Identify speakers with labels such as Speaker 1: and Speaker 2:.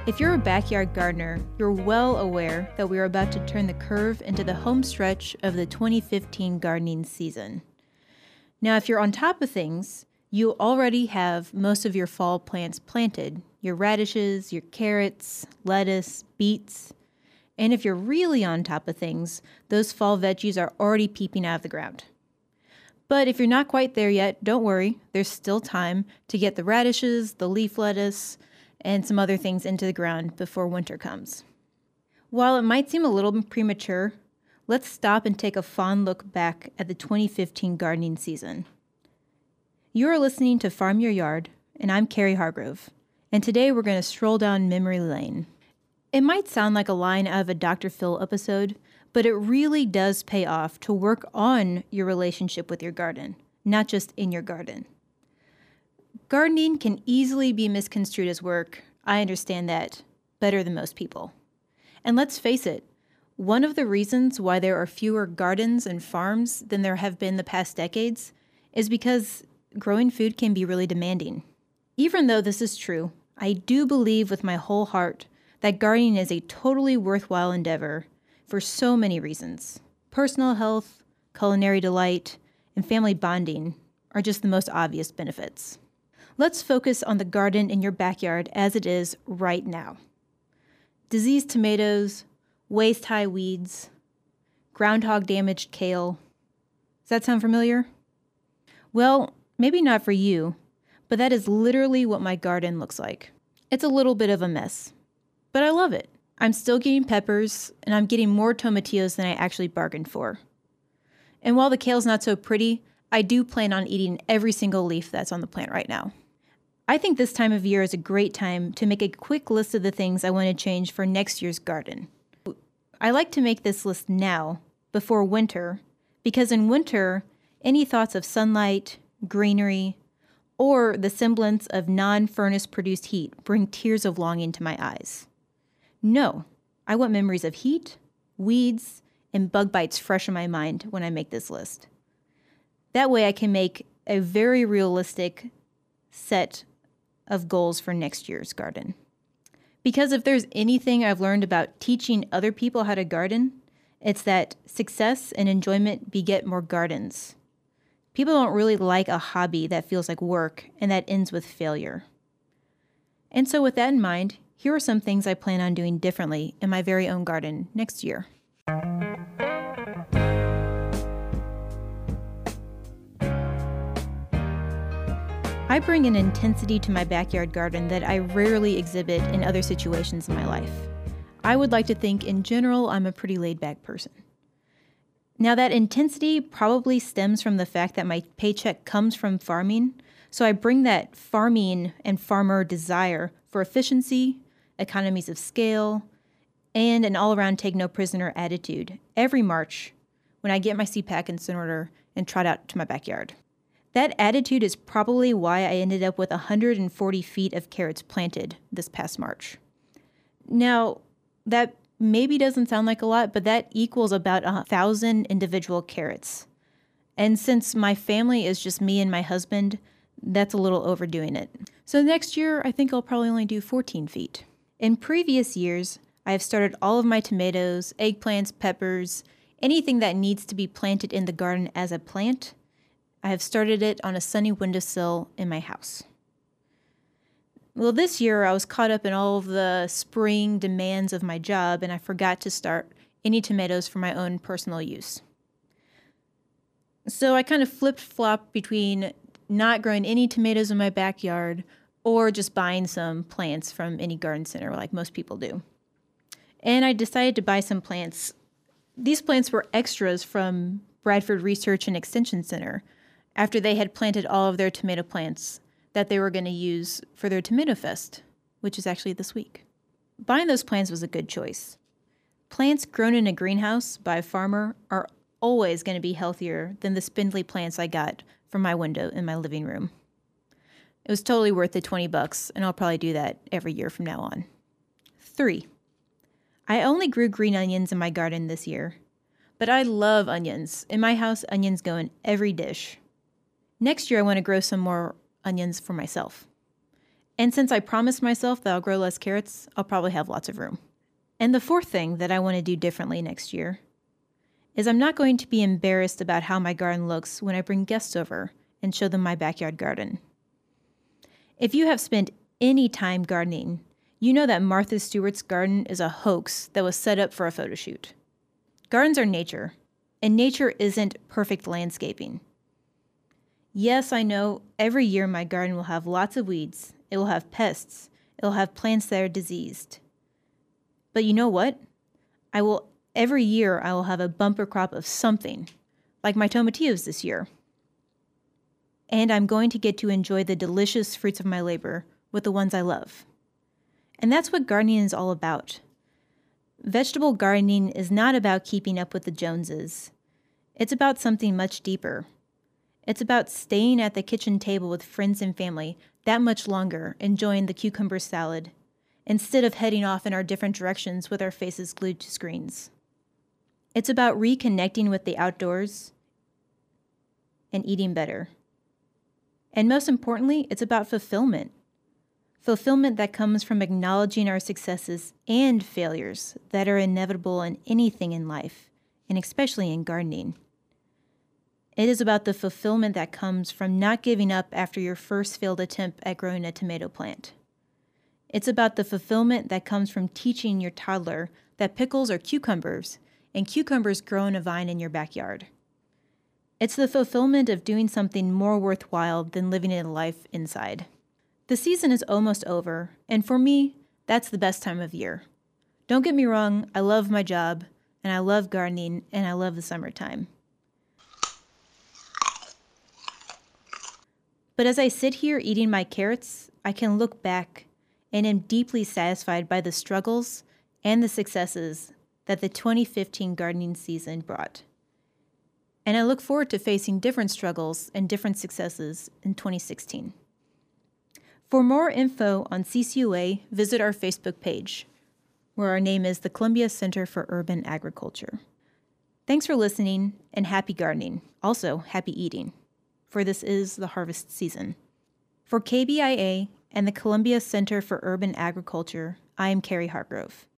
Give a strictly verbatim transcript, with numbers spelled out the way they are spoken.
Speaker 1: If you're a backyard gardener, you're well aware that we are about to turn the curve into the home stretch of the twenty fifteen gardening season. Now, if you're on top of things, you already have most of your fall plants planted, your radishes, your carrots, lettuce, beets. And if you're really on top of things, those fall veggies are already peeping out of the ground. But if you're not quite there yet, don't worry, there's still time to get the radishes, the leaf lettuce, and some other things into the ground before winter comes. While it might seem a little premature, let's stop and take a fond look back at the twenty fifteen gardening season. You are listening to Farm Your Yard, and I'm Carrie Hargrove, and today we're going to stroll down memory lane. It might sound like a line out of a Doctor Phil episode, but it really does pay off to work on your relationship with your garden, not just in your garden. Gardening can easily be misconstrued as work. I understand that better than most people. And let's face it, one of the reasons why there are fewer gardens and farms than there have been the past decades is because growing food can be really demanding. Even though this is true, I do believe with my whole heart that gardening is a totally worthwhile endeavor for so many reasons. Personal health, culinary delight, and family bonding are just the most obvious benefits. Let's focus on the garden in your backyard as it is right now. Diseased tomatoes, waist-high weeds, groundhog-damaged kale. Does that sound familiar? Well, maybe not for you, but that is literally what my garden looks like. It's a little bit of a mess, but I love it. I'm still getting peppers, and I'm getting more tomatillos than I actually bargained for. And while the kale's not so pretty, I do plan on eating every single leaf that's on the plant right now. I think this time of year is a great time to make a quick list of the things I want to change for next year's garden. I like to make this list now, before winter, because in winter, any thoughts of sunlight, greenery, or the semblance of non-furnace produced heat bring tears of longing to my eyes. No, I want memories of heat, weeds, and bug bites fresh in my mind when I make this list. That way I can make a very realistic set of goals for next year's garden. Because if there's anything I've learned about teaching other people how to garden, it's that success and enjoyment beget more gardens. People don't really like a hobby that feels like work and that ends with failure. And so with that in mind, here are some things I plan on doing differently in my very own garden next year. I bring an intensity to my backyard garden that I rarely exhibit in other situations in my life. I would like to think in general I'm a pretty laid-back person. Now that intensity probably stems from the fact that my paycheck comes from farming, so I bring that farming and farmer desire for efficiency, economies of scale, and an all-around take-no-prisoner attitude every March when I get my C PAC in order and trot out to my backyard. That attitude is probably why I ended up with one hundred forty feet of carrots planted this past March. Now, that maybe doesn't sound like a lot, but that equals about one thousand individual carrots. And since my family is just me and my husband, that's a little overdoing it. So next year, I think I'll probably only do fourteen feet. In previous years, I have started all of my tomatoes, eggplants, peppers, anything that needs to be planted in the garden as a plant, I have started it on a sunny windowsill in my house. Well, this year I was caught up in all of the spring demands of my job, and I forgot to start any tomatoes for my own personal use. So I kind of flipped-flopped between not growing any tomatoes in my backyard or just buying some plants from any garden center like most people do. And I decided to buy some plants. These plants were extras from Bradford Research and Extension Center after they had planted all of their tomato plants that they were going to use for their Tomato Fest, which is actually this week. Buying those plants was a good choice. Plants grown in a greenhouse by a farmer are always going to be healthier than the spindly plants I got from my window in my living room. It was totally worth the twenty bucks, and I'll probably do that every year from now on. Three, I only grew green onions in my garden this year, but I love onions. In my house, onions go in every dish. Next year, I want to grow some more onions for myself. And since I promised myself that I'll grow less carrots, I'll probably have lots of room. And the fourth thing that I want to do differently next year is I'm not going to be embarrassed about how my garden looks when I bring guests over and show them my backyard garden. If you have spent any time gardening, you know that Martha Stewart's garden is a hoax that was set up for a photo shoot. Gardens are nature, and nature isn't perfect landscaping. Yes, I know every year my garden will have lots of weeds, it will have pests, it will have plants that are diseased. But you know what? I will every year I will have a bumper crop of something, like my tomatillos this year. And I'm going to get to enjoy the delicious fruits of my labor with the ones I love. And that's what gardening is all about. Vegetable gardening is not about keeping up with the Joneses. It's about something much deeper. It's about staying at the kitchen table with friends and family that much longer, enjoying the cucumber salad, instead of heading off in our different directions with our faces glued to screens. It's about reconnecting with the outdoors and eating better. And most importantly, it's about fulfillment. Fulfillment that comes from acknowledging our successes and failures that are inevitable in anything in life, and especially in gardening. It is about the fulfillment that comes from not giving up after your first failed attempt at growing a tomato plant. It's about the fulfillment that comes from teaching your toddler that pickles are cucumbers, and cucumbers grow in a vine in your backyard. It's the fulfillment of doing something more worthwhile than living a life inside. The season is almost over, and for me, that's the best time of year. Don't get me wrong, I love my job, and I love gardening, and I love the summertime. But as I sit here eating my carrots, I can look back and am deeply satisfied by the struggles and the successes that the twenty fifteen gardening season brought. And I look forward to facing different struggles and different successes in twenty sixteen. For more info on C C U A, visit our Facebook page, where our name is the Columbia Center for Urban Agriculture. Thanks for listening, and happy gardening. Also, happy eating, for this is the harvest season. For K B I A and the Columbia Center for Urban Agriculture, I am Carrie Hargrove.